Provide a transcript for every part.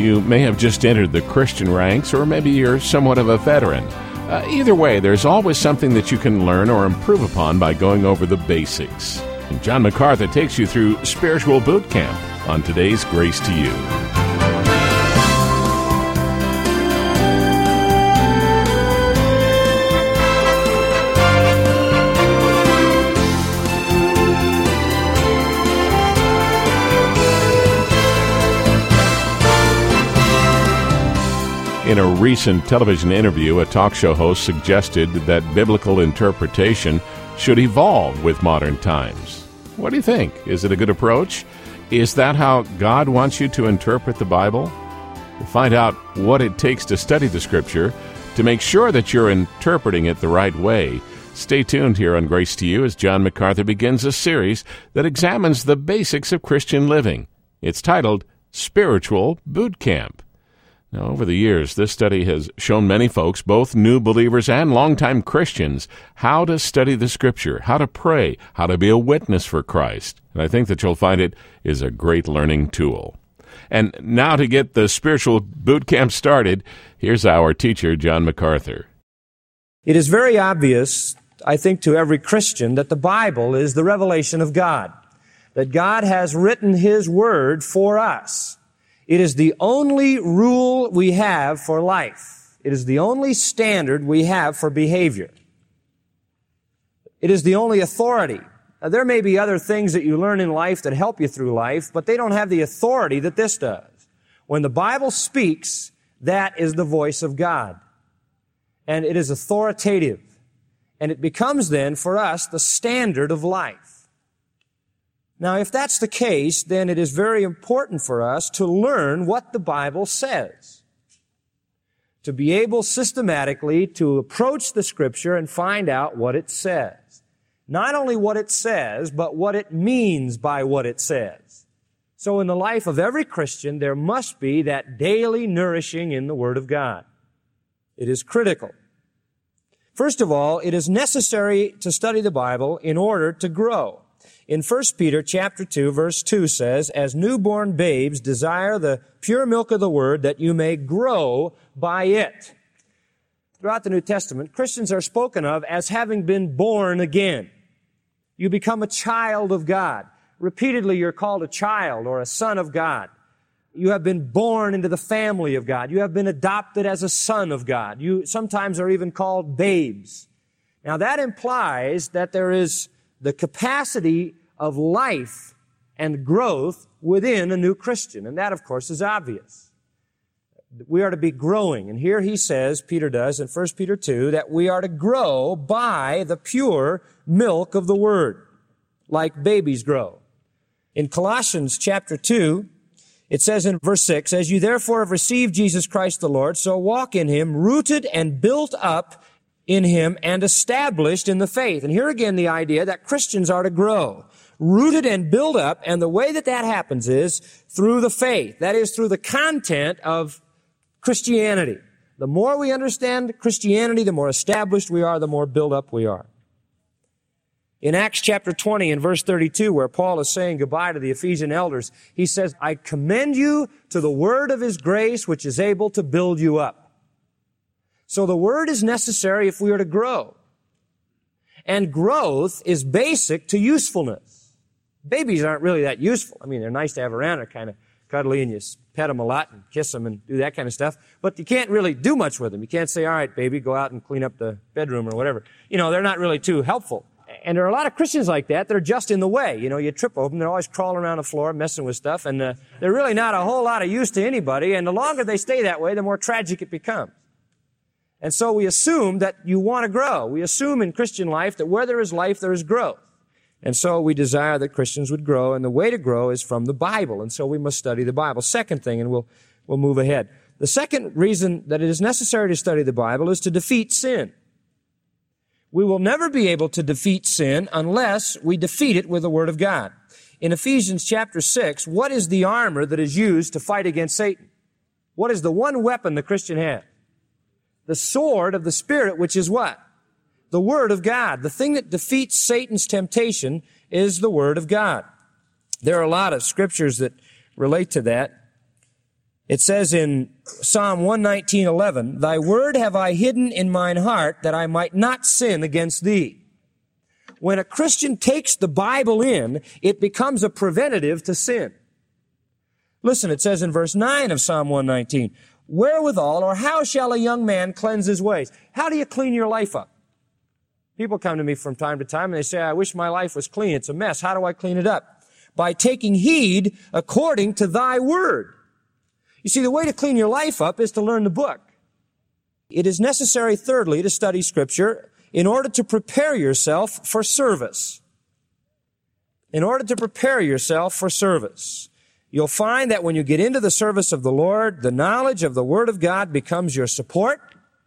You may have just entered the Christian ranks, or maybe you're somewhat of a veteran. Either way, there's always something that you can learn or improve upon by going over the basics. And John MacArthur takes you through Spiritual Boot Camp on today's Grace to You. In a recent television interview, a talk show host suggested that biblical interpretation should evolve with modern times. What do you think? Is it a good approach? Is that how God wants you to interpret the Bible? To find out what it takes to study the Scripture, to make sure that you're interpreting it the right way, stay tuned here on Grace to You as John MacArthur begins a series that examines the basics of Christian living. It's titled Spiritual Boot Camp. Now, over the years, this study has shown many folks, both new believers and longtime Christians, how to study the Scripture, how to pray, how to be a witness for Christ. And I think that you'll find it is a great learning tool. And now to get the spiritual boot camp started, here's our teacher, John MacArthur. It is very obvious, I think, to every Christian that the Bible is the revelation of God, that God has written His Word for us. It is the only rule we have for life. It is the only standard we have for behavior. It is the only authority. Now, there may be other things that you learn in life that help you through life, but they don't have the authority that this does. When the Bible speaks, that is the voice of God. And it is authoritative. And it becomes then, for us, the standard of life. Now, if that's the case, then it is very important for us to learn what the Bible says. To be able systematically to approach the Scripture and find out what it says. Not only what it says, but what it means by what it says. So in the life of every Christian, there must be that daily nourishing in the Word of God. It is critical. First of all, it is necessary to study the Bible in order to grow. In 1 Peter chapter 2, verse 2 says, "As newborn babes desire the pure milk of the Word, that you may grow by it." Throughout the New Testament, Christians are spoken of as having been born again. You become a child of God. Repeatedly, you're called a child or a son of God. You have been born into the family of God. You have been adopted as a son of God. You sometimes are even called babes. Now, that implies that there is the capacity of life and growth within a new Christian. And that, of course, is obvious. We are to be growing. And here he says, Peter does in 1 Peter 2, that we are to grow by the pure milk of the Word, like babies grow. In Colossians chapter 2, it says in verse 6, "As you therefore have received Jesus Christ the Lord, so walk in Him, rooted and built up in Him and established in the faith." And here again the idea that Christians are to grow, rooted and built up, and the way that that happens is through the faith. That is, through the content of Christianity. The more we understand Christianity, the more established we are, the more built up we are. In Acts chapter 20 and verse 32, where Paul is saying goodbye to the Ephesian elders, he says, "I commend you to the word of His grace, which is able to build you up." So the Word is necessary if we are to grow. And growth is basic to usefulness. Babies aren't really that useful. I mean, they're nice to have around. They're kind of cuddly, and you pet them a lot and kiss them and do that kind of stuff. But you can't really do much with them. You can't say, "All right, baby, go out and clean up the bedroom," or whatever. You know, they're not really too helpful. And there are a lot of Christians like that. They're just in the way. You know, you trip over them. They're always crawling around the floor, messing with stuff. And they're really not a whole lot of use to anybody. And the longer they stay that way, the more tragic it becomes. And so we assume that you want to grow. We assume in Christian life that where there is life, there is growth. And so we desire that Christians would grow, and the way to grow is from the Bible. And so we must study the Bible. Second thing, and we'll move ahead. The second reason that it is necessary to study the Bible is to defeat sin. We will never be able to defeat sin unless we defeat it with the Word of God. In Ephesians chapter 6, what is the armor that is used to fight against Satan? What is the one weapon the Christian has? The sword of the Spirit, which is what? The Word of God. The thing that defeats Satan's temptation is the Word of God. There are a lot of scriptures that relate to that. It says in Psalm 119:11, "Thy word have I hidden in mine heart, that I might not sin against thee." When a Christian takes the Bible in, it becomes a preventative to sin. Listen, it says in verse 9 of Psalm 119, "Wherewithal, or how shall a young man cleanse his ways?" How do you clean your life up? People come to me from time to time and they say, "I wish my life was clean. It's a mess. How do I clean it up?" By taking heed according to thy word. You see, the way to clean your life up is to learn the book. It is necessary, thirdly, to study Scripture in order to prepare yourself for service. In order to prepare yourself for service. You'll find that when you get into the service of the Lord, the knowledge of the Word of God becomes your support,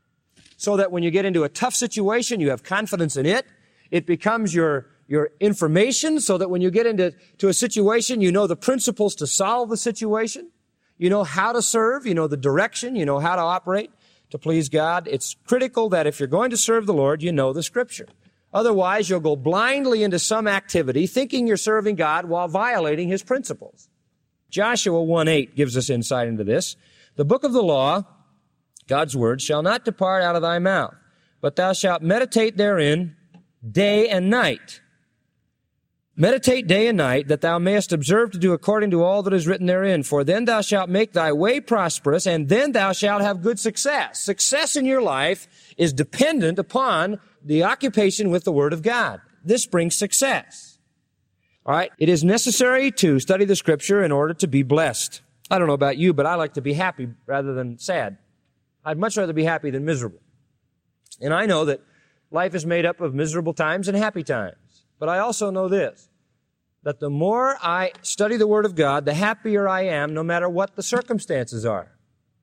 so that when you get into a tough situation, you have confidence in it. It becomes your information, so that when you get into a situation, you know the principles to solve the situation. You know how to serve. You know the direction. You know how to operate to please God. It's critical that if you're going to serve the Lord, you know the Scripture. Otherwise, you'll go blindly into some activity thinking you're serving God while violating His principles. Joshua 1:8 gives us insight into this. "The book of the law, God's word, shall not depart out of thy mouth, but thou shalt meditate therein day and night. Meditate day and night, that thou mayest observe to do according to all that is written therein. For then thou shalt make thy way prosperous, and then thou shalt have good success." Success in your life is dependent upon the occupation with the Word of God. This brings success. All right? It is necessary to study the Scripture in order to be blessed. I don't know about you, but I like to be happy rather than sad. I'd much rather be happy than miserable. And I know that life is made up of miserable times and happy times. But I also know this, that the more I study the Word of God, the happier I am, no matter what the circumstances are.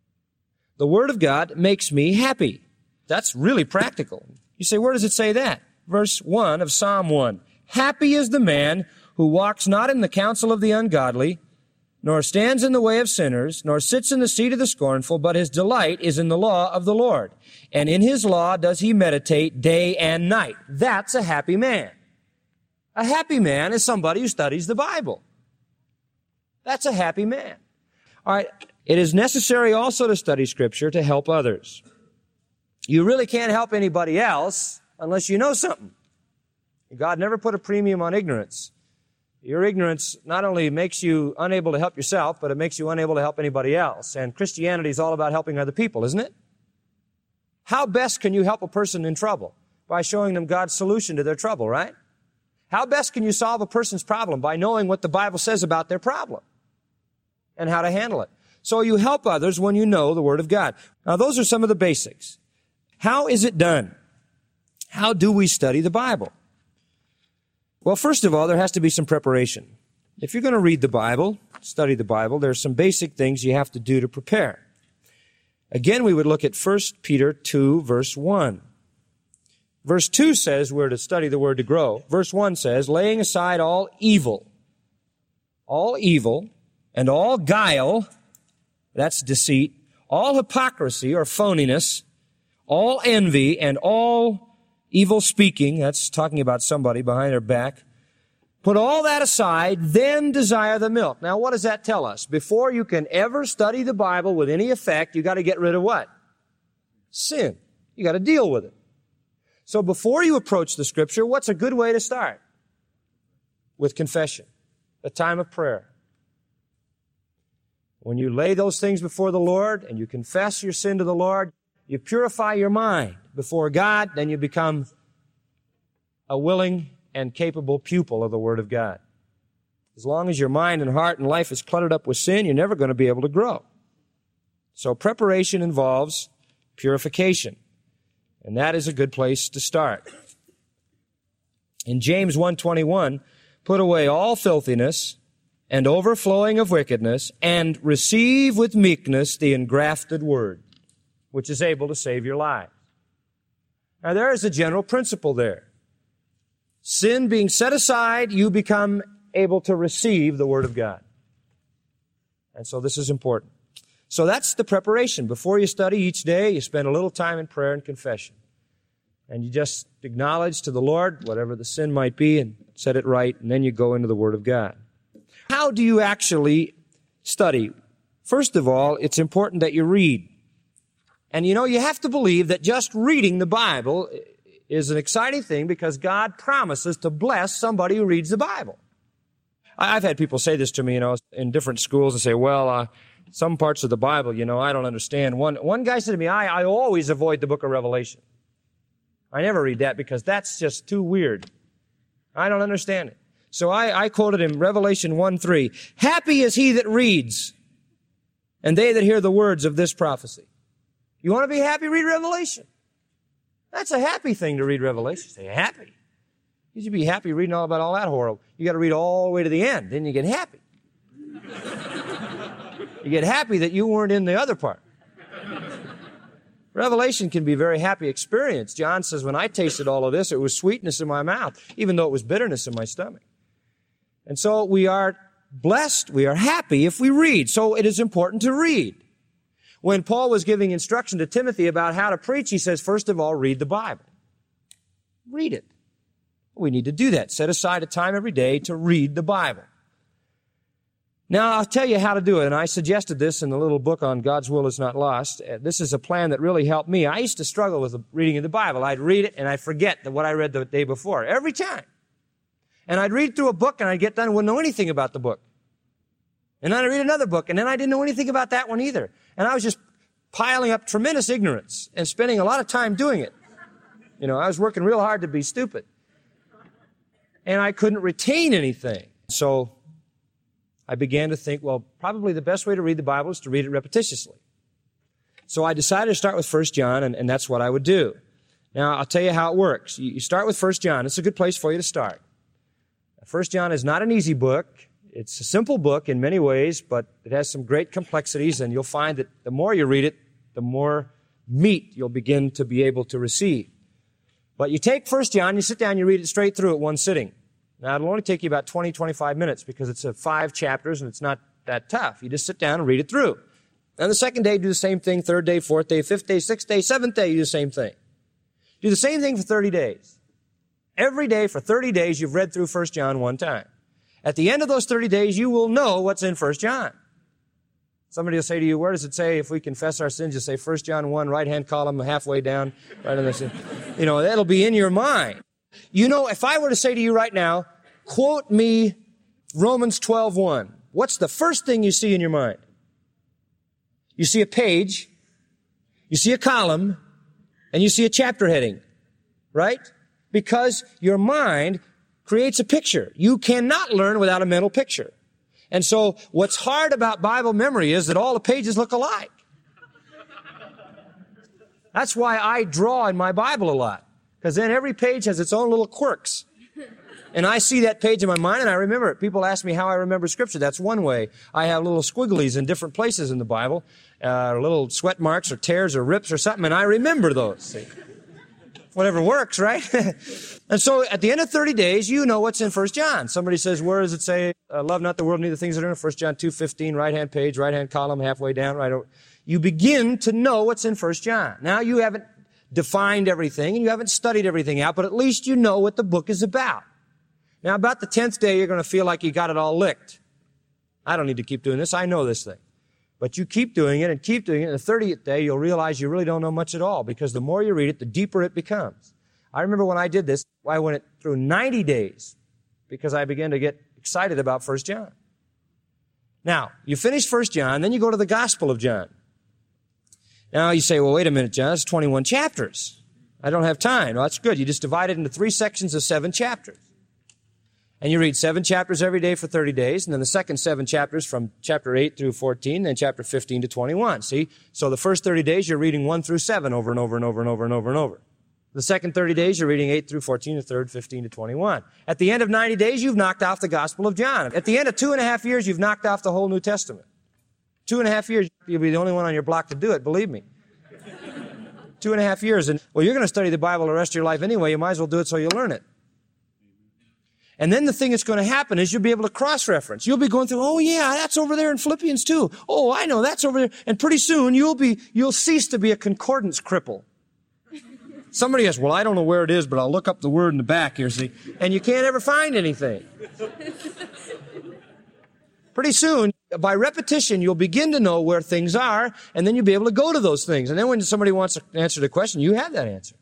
The Word of God makes me happy. That's really practical. You say, where does it say that? Verse 1 of Psalm 1. "Happy is the man who walks not in the counsel of the ungodly, nor stands in the way of sinners, nor sits in the seat of the scornful, but his delight is in the law of the Lord. And in his law does he meditate day and night." That's a happy man. A happy man is somebody who studies the Bible. That's a happy man. All right. It is necessary also to study Scripture to help others. You really can't help anybody else unless you know something. God never put a premium on ignorance. Your ignorance not only makes you unable to help yourself, but it makes you unable to help anybody else. And Christianity is all about helping other people, isn't it? How best can you help a person in trouble? By showing them God's solution to their trouble, right? How best can you solve a person's problem? By knowing what the Bible says about their problem and how to handle it. So you help others when you know the Word of God. Now, those are some of the basics. How is it done? How do we study the Bible? Well, first of all, there has to be some preparation. If you're going to read the Bible, study the Bible, there's some basic things you have to do to prepare. Again, we would look at 1 Peter 2, verse 1. Verse 2 says we're to study the Word to grow. Verse 1 says, "Laying aside all evil, and all guile," that's deceit, "all hypocrisy or phoniness, all envy, and all evil speaking," that's talking about somebody behind their back, "put all that aside, then desire the milk." Now, what does that tell us? Before you can ever study the Bible with any effect, you got to get rid of what? Sin. You got to deal with it. So before you approach the Scripture, what's a good way to start? With confession, a time of prayer. When you lay those things before the Lord and you confess your sin to the Lord, you purify your mind before God, then you become a willing and capable pupil of the Word of God. As long as your mind and heart and life is cluttered up with sin, you're never going to be able to grow. So preparation involves purification. And that is a good place to start. In James 1:21, "Put away all filthiness and overflowing of wickedness, and receive with meekness the engrafted word, which is able to save your life." Now there is a general principle there. Sin being set aside, you become able to receive the Word of God. And so this is important. So that's the preparation. Before you study each day, you spend a little time in prayer and confession. And you just acknowledge to the Lord whatever the sin might be and set it right, and then you go into the Word of God. How do you actually study? First of all, it's important that you read. And you have to believe that just reading the Bible is an exciting thing because God promises to bless somebody who reads the Bible. I've had people say this to me, in different schools and say, well, some parts of the Bible, I don't understand. One guy said to me, I always avoid the book of Revelation. I never read that because that's just too weird. I don't understand it. So I quoted him Revelation 1:3. Happy is he that reads, and they that hear the words of this prophecy. You want to be happy? Read Revelation. That's a happy thing to read Revelation. Say happy. You should be happy reading all about all that horror. You got to read all the way to the end. Then you get happy. You get happy that you weren't in the other part. Revelation can be a very happy experience. John says, when I tasted all of this, it was sweetness in my mouth, even though it was bitterness in my stomach. And so we are blessed, we are happy if we read. So it is important to read. When Paul was giving instruction to Timothy about how to preach, he says, first of all, read the Bible. Read it. We need to do that. Set aside a time every day to read the Bible. Now, I'll tell you how to do it, and I suggested this in the little book on God's Will is Not Lost. This is a plan that really helped me. I used to struggle with the reading of the Bible. I'd read it, and I'd forget what I read the day before, every time. And I'd read through a book, and I'd get done and wouldn't know anything about the book. And then I'd read another book, and then I didn't know anything about that one either. And I was just piling up tremendous ignorance and spending a lot of time doing it. I was working real hard to be stupid. And I couldn't retain anything. So I began to think, well, probably the best way to read the Bible is to read it repetitiously. So I decided to start with 1 John, and that's what I would do. Now, I'll tell you how it works. You start with 1 John. It's a good place for you to start. 1 John is not an easy book. It's a simple book in many ways, but it has some great complexities, and you'll find that the more you read it, the more meat you'll begin to be able to receive. But you take 1 John, you sit down, you read it straight through at one sitting. Now, it'll only take you about 20, 25 minutes because it's 5 chapters and it's not that tough. You just sit down and read it through. And the second day, do the same thing. Third day, fourth day, fifth day, sixth day, seventh day, you do the same thing. Do the same thing for 30 days. Every day for 30 days, you've read through 1 John one time. At the end of those 30 days, you will know what's in 1 John. Somebody will say to you, where does it say if we confess our sins? You say 1 John 1, right-hand column, halfway down. Right on this. That'll be in your mind. If I were to say to you right now, quote me Romans 12:1, what's the first thing you see in your mind? You see a page, you see a column, and you see a chapter heading, right? Because your mind creates a picture. You cannot learn without a mental picture. And so what's hard about Bible memory is that all the pages look alike. That's why I draw in my Bible a lot, because then every page has its own little quirks. And I see that page in my mind and I remember it. People ask me how I remember Scripture. That's one way. I have little squigglies in different places in the Bible, little sweat marks or tears or rips or something, and I remember those. See? Whatever works, right? And so at the end of 30 days, you know what's in 1 John. Somebody says, where does it say, love not the world, neither things that are in it? 1 John 2:15, right-hand page, right-hand column, halfway down, right over. You begin to know what's in 1 John. Now you haven't defined everything and you haven't studied everything out, but at least you know what the book is about. Now about the 10th day, you're going to feel like you got it all licked. I don't need to keep doing this. I know this thing. But you keep doing it and keep doing it. And the 30th day, you'll realize you really don't know much at all because the more you read it, the deeper it becomes. I remember when I did this, I went through 90 days because I began to get excited about 1 John. Now, you finish 1 John, then you go to the Gospel of John. Now you say, well, wait a minute, John, it's 21 chapters. I don't have time. Well, that's good. You just divide it into 3 sections of 7 chapters. And you read 7 chapters every day for 30 days, and then the second 7 chapters from chapter 8 through 14, then chapter 15 to 21. See? So the first 30 days, you're reading 1 through 7 over and over and over and over and over and over. The second 30 days, you're reading 8 through 14, the third 15 to 21. At the end of 90 days, you've knocked off the Gospel of John. At the end of 2.5 years, you've knocked off the whole New Testament. 2.5 years, you'll be the only one on your block to do it, believe me. 2.5 years, and well, you're going to study the Bible the rest of your life anyway. You might as well do it so you learn it. And then the thing that's going to happen is you'll be able to cross-reference. You'll be going through, oh yeah, that's over there in Philippians too. Oh, I know, that's over there. And pretty soon you'll cease to be a concordance cripple. Somebody says, well, I don't know where it is, but I'll look up the word in the back here, see? And you can't ever find anything. Pretty soon By repetition, you'll begin to know where things are, and then you'll be able to go to those things. And then when somebody wants to answer the question, you have that answer.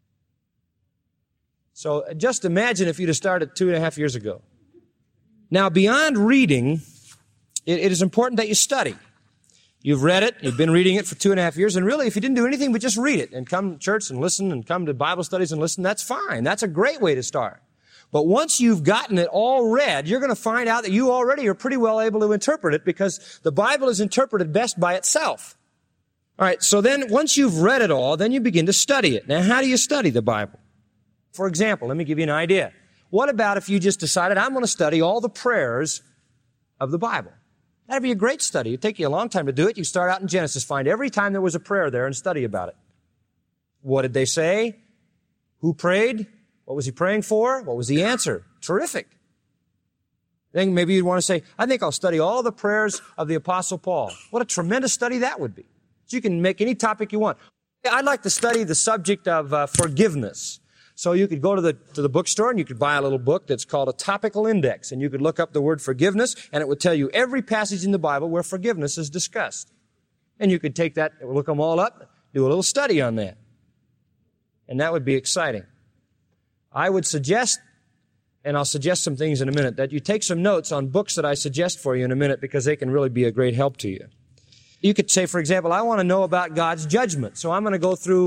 So just imagine if you'd have started 2.5 years ago. Now, beyond reading, it is important that you study. You've read it, you've been reading it for 2.5 years, and really, if you didn't do anything but just read it and come to church and listen and come to Bible studies and listen, that's fine. That's a great way to start. But once you've gotten it all read, you're going to find out that you already are pretty well able to interpret it because the Bible is interpreted best by itself. All right, so then once you've read it all, then you begin to study it. Now, how do you study the Bible? For example, let me give you an idea. What about if you just decided, I'm going to study all the prayers of the Bible? That'd be a great study. It'd take you a long time to do it. You start out in Genesis, find every time there was a prayer there and study about it. What did they say? Who prayed? What was he praying for? What was the answer? Terrific. Then maybe you'd want to say, I think I'll study all the prayers of the Apostle Paul. What a tremendous study that would be. So you can make any topic you want. I'd like to study the subject of forgiveness. So you could go to the bookstore and you could buy a little book that's called a topical index, and you could look up the word forgiveness, and it would tell you every passage in the Bible where forgiveness is discussed. And you could take that, look them all up, do a little study on that. And that would be exciting. I would suggest, and I'll suggest some things in a minute, that you take some notes on books that I suggest for you in a minute because they can really be a great help to you. You could say, for example, I want to know about God's judgment. So I'm going to go through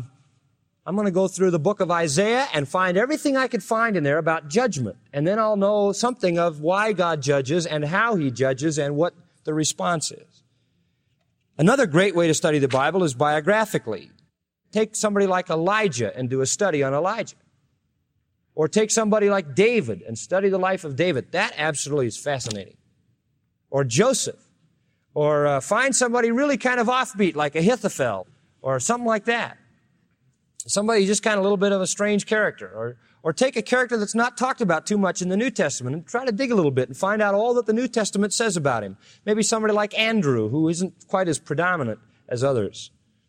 the book of Isaiah and find everything I could find in there about judgment. And then I'll know something of why God judges and how He judges and what the response is. Another great way to study the Bible is biographically. Take somebody like Elijah and do a study on Elijah. Or take somebody like David and study the life of David. That absolutely is fascinating. Or Joseph. Or find somebody really kind of offbeat like Ahithophel or something like that. Somebody just kind of a little bit of a strange character. Or take a character that's not talked about too much in the New Testament and try to dig a little bit and find out all that the New Testament says about him. Maybe somebody like Andrew, who isn't quite as predominant as others.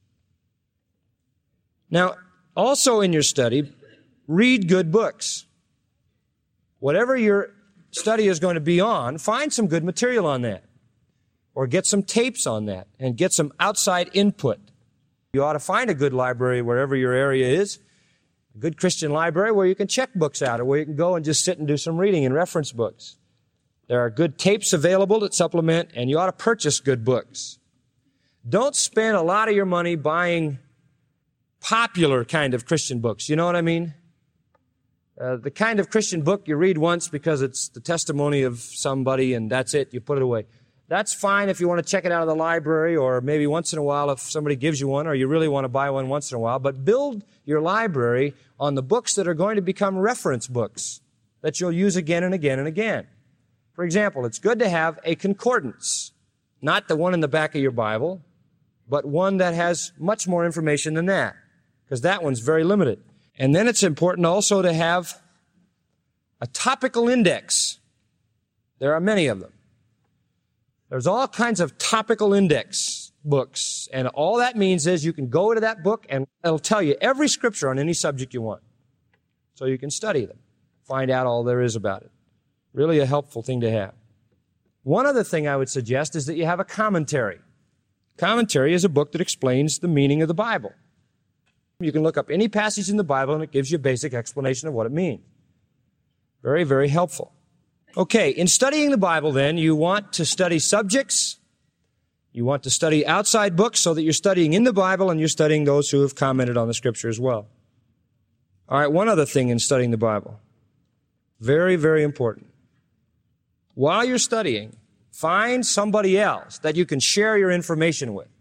Now, also in your study, read good books. Whatever your study is going to be on, find some good material on that. Or get some tapes on that and get some outside input. You ought to find a good library wherever your area is, a good Christian library where you can check books out or where you can go and just sit and do some reading and reference books. There are good tapes available that supplement, and you ought to purchase good books. Don't spend a lot of your money buying popular kind of Christian books. You know what I mean? The kind of Christian book you read once because it's the testimony of somebody and that's it, you put it away. That's fine if you want to check it out of the library or maybe once in a while if somebody gives you one or you really want to buy one once in a while. But build your library on the books that are going to become reference books that you'll use again and again and again. For example, it's good to have a concordance, not the one in the back of your Bible, but one that has much more information than that, because that one's very limited. And then it's important also to have a topical index. There are many of them. There's all kinds of topical index books, and all that means is you can go to that book and it'll tell you every scripture on any subject you want. So you can study them, find out all there is about it. Really a helpful thing to have. One other thing I would suggest is that you have a commentary. Commentary is a book that explains the meaning of the Bible. You can look up any passage in the Bible and it gives you a basic explanation of what it means. Very, very helpful. Okay, in studying the Bible then, you want to study subjects. You want to study outside books so that you're studying in the Bible and you're studying those who have commented on the Scripture as well. All right, one other thing in studying the Bible. Very, very important. While you're studying, find somebody else that you can share your information with.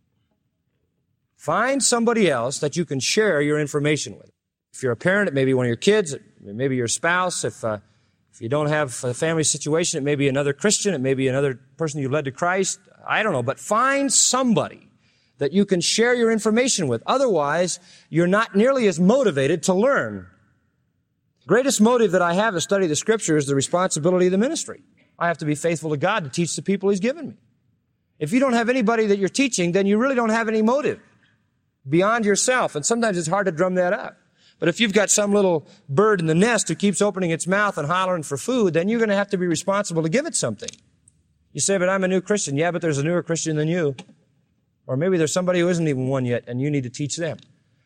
Find somebody else that you can share your information with. If you're a parent, it may be one of your kids, it may be your spouse. If you don't have a family situation, it may be another Christian, it may be another person you led to Christ. I don't know, but find somebody that you can share your information with. Otherwise, you're not nearly as motivated to learn. The greatest motive that I have to study the Scripture is the responsibility of the ministry. I have to be faithful to God to teach the people He's given me. If you don't have anybody that you're teaching, then you really don't have any motive beyond yourself. And sometimes it's hard to drum that up. But if you've got some little bird in the nest who keeps opening its mouth and hollering for food, then you're going to have to be responsible to give it something. You say, but I'm a new Christian. Yeah, but there's a newer Christian than you. Or maybe there's somebody who isn't even one yet, and you need to teach them.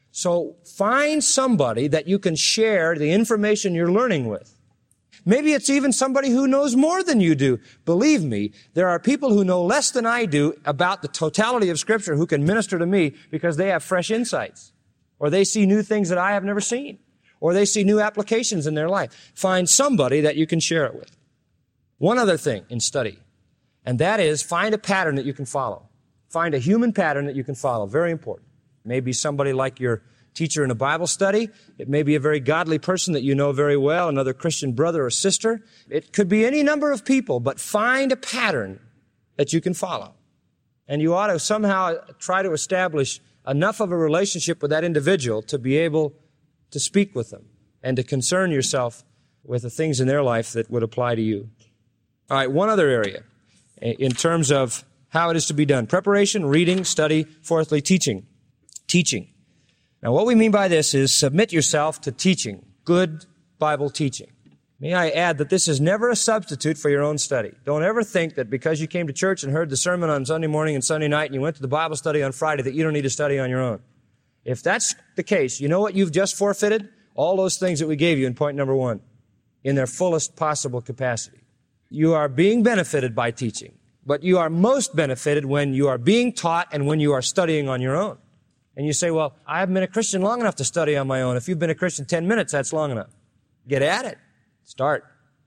So find somebody that you can share the information you're learning with. Maybe it's even somebody who knows more than you do. Believe me, there are people who know less than I do about the totality of Scripture who can minister to me because they have fresh insights. Or they see new things that I have never seen. Or they see new applications in their life. Find somebody that you can share it with. One other thing in study, and that is find a pattern that you can follow. Find a human pattern that you can follow. Very important. It may be somebody like your teacher in a Bible study. It may be a very godly person that you know very well, another Christian brother or sister. It could be any number of people, but find a pattern that you can follow. And you ought to somehow try to establish enough of a relationship with that individual to be able to speak with them and to concern yourself with the things in their life that would apply to you. All right, one other area in terms of how it is to be done. Preparation, reading, study. Fourthly, teaching. Teaching. Now, what we mean by this is submit yourself to teaching, good Bible teaching. May I add that this is never a substitute for your own study. Don't ever think that because you came to church and heard the sermon on Sunday morning and Sunday night and you went to the Bible study on Friday that you don't need to study on your own. If that's the case, you know what you've just forfeited? All those things that we gave you in point number 1 in their fullest possible capacity. You are being benefited by teaching, but you are most benefited when you are being taught and when you are studying on your own. And you say, well, I haven't been a Christian long enough to study on my own. If you've been a Christian 10 minutes, that's long enough. Get at it. Start.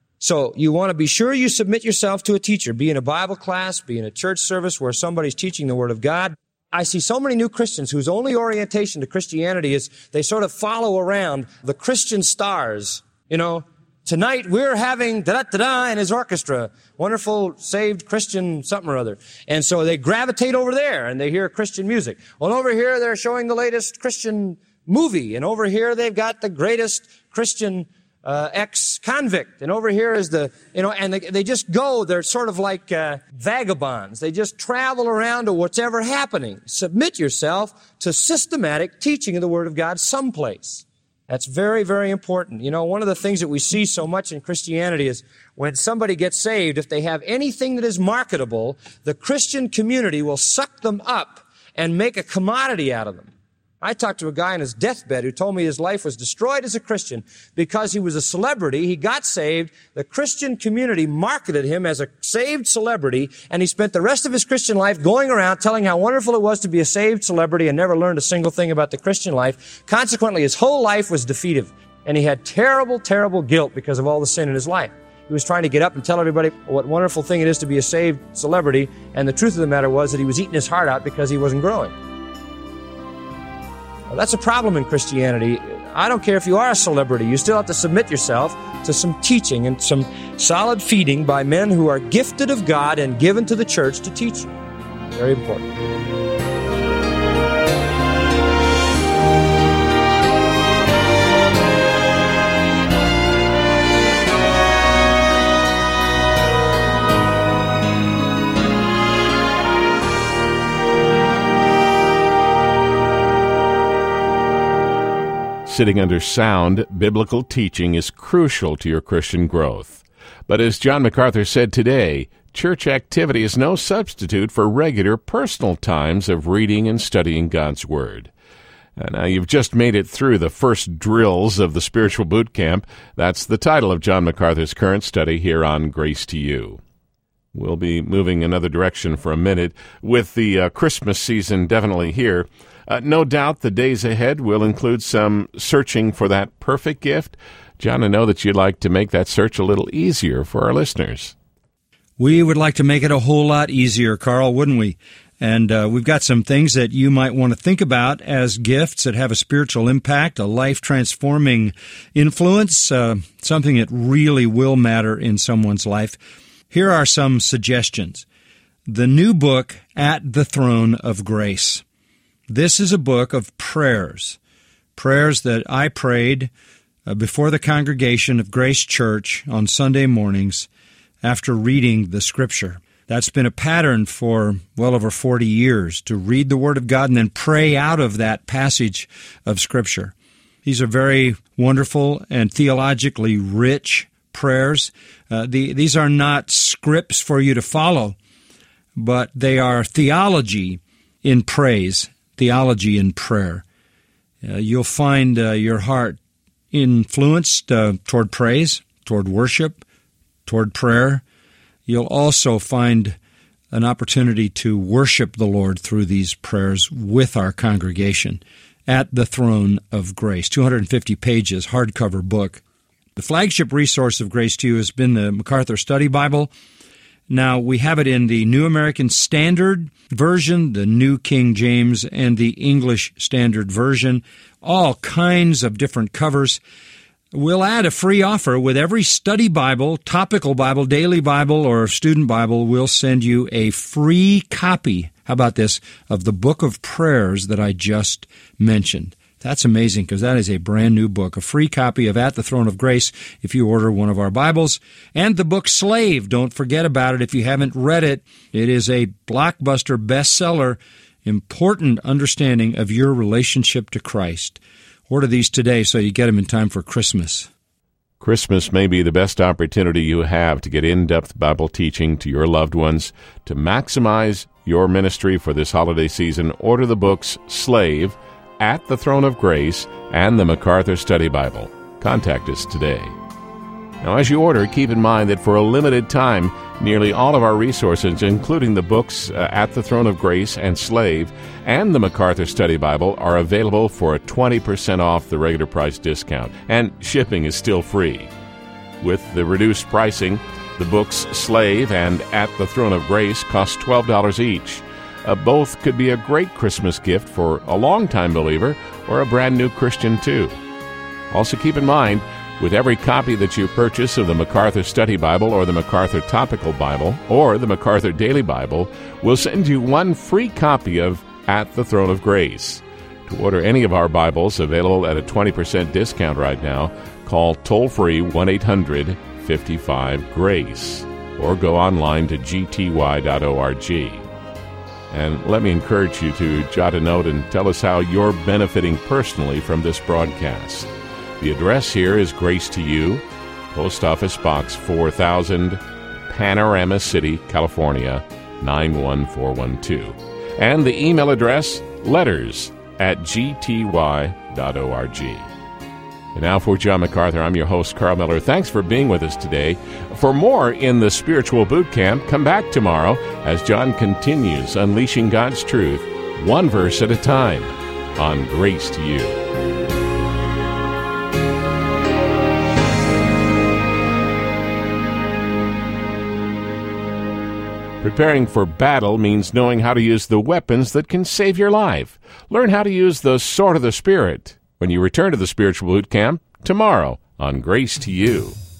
So you want to be sure you submit yourself to a teacher. Be in a Bible class, be in a church service where somebody's teaching the Word of God. I see so many new Christians whose only orientation to Christianity is they sort of follow around the Christian stars. You know, tonight we're having da-da-da-da in his orchestra. Wonderful, saved Christian something or other. And so they gravitate over there and they hear Christian music. Well, over here they're showing the latest Christian movie. And over here they've got the greatest Christian ex-convict. And over here is and they just go, they're sort of like vagabonds. They just travel around to whatever happening. Submit yourself to systematic teaching of the Word of God someplace. That's very, very important. You know, one of the things that we see so much in Christianity is when somebody gets saved, if they have anything that is marketable, the Christian community will suck them up and make a commodity out of them. I talked to a guy on his deathbed who told me his life was destroyed as a Christian because he was a celebrity. He got saved. The Christian community marketed him as a saved celebrity, and he spent the rest of his Christian life going around telling how wonderful it was to be a saved celebrity and never learned a single thing about the Christian life. Consequently, his whole life was defeative, and he had terrible, terrible guilt because of all the sin in his life. He was trying to get up and tell everybody what wonderful thing it is to be a saved celebrity, and the truth of the matter was that he was eating his heart out because he wasn't growing. Well, that's a problem in Christianity. I don't care if you are a celebrity. You still have to submit yourself to some teaching and some solid feeding by men who are gifted of God and given to the church to teach you. Very important. Sitting under sound biblical teaching is crucial to your Christian growth. But as John MacArthur said today, church activity is no substitute for regular personal times of reading and studying God's Word. Now, you've just made it through the first drills of the Spiritual Boot Camp. That's the title of John MacArthur's current study here on Grace to You. We'll be moving another direction for a minute with the Christmas season definitely here. No doubt the days ahead will include some searching for that perfect gift. John, I know that you'd like to make that search a little easier for our listeners. We would like to make it a whole lot easier, Carl, wouldn't we? And we've got some things that you might want to think about as gifts that have a spiritual impact, a life-transforming influence, something that really will matter in someone's life. Here are some suggestions. The new book, At the Throne of Grace. This is a book of prayers that I prayed before the congregation of Grace Church on Sunday mornings after reading the Scripture. That's been a pattern for well over 40 years, to read the Word of God and then pray out of that passage of Scripture. These are very wonderful and theologically rich prayers. These are not scripts for you to follow, but they are theology in praise, theology in prayer. You'll find your heart influenced toward praise, toward worship, toward prayer. You'll also find an opportunity to worship the Lord through these prayers with our congregation at the Throne of Grace. 250 pages, hardcover book. The flagship resource of Grace to You has been the MacArthur Study Bible. Now, we have it in the New American Standard Version, the New King James, and the English Standard Version, all kinds of different covers. We'll add a free offer with every study Bible, topical Bible, daily Bible, or student Bible. We'll send you a free copy, how about this, of the book of prayers that I just mentioned. That's amazing because that is a brand new book, a free copy of At the Throne of Grace if you order one of our Bibles. And the book Slave, don't forget about it if you haven't read it. It is a blockbuster bestseller, important understanding of your relationship to Christ. Order these today so you get them in time for Christmas. Christmas may be the best opportunity you have to get in-depth Bible teaching to your loved ones. To maximize your ministry for this holiday season, order the books Slave, At the Throne of Grace, and the MacArthur Study Bible. Contact us today. Now, as you order, keep in mind that for a limited time, nearly all of our resources, including the books At the Throne of Grace and Slave and the MacArthur Study Bible, are available for a 20% off the regular price discount, and shipping is still free. With the reduced pricing, the books Slave and At the Throne of Grace cost $12 each. Both could be a great Christmas gift for a longtime believer or a brand new Christian too. Also keep in mind, with every copy that you purchase of the MacArthur Study Bible or the MacArthur Topical Bible or the MacArthur Daily Bible, we'll send you one free copy of At the Throne of Grace. To order any of our Bibles, available at a 20% discount right now, call toll-free 1-800-55-GRACE or go online to gty.org. And let me encourage you to jot a note and tell us how you're benefiting personally from this broadcast. The address here is Grace to You, Post Office Box 4000, Panorama City, California, 91412. And the email address, letters@gty.org. And now for John MacArthur, I'm your host, Carl Miller. Thanks for being with us today. For more in the Spiritual Boot Camp, come back tomorrow as John continues unleashing God's truth, one verse at a time, on Grace to You. Preparing for battle means knowing how to use the weapons that can save your life. Learn how to use the sword of the Spirit when you return to the Spiritual Boot Camp tomorrow on Grace to You.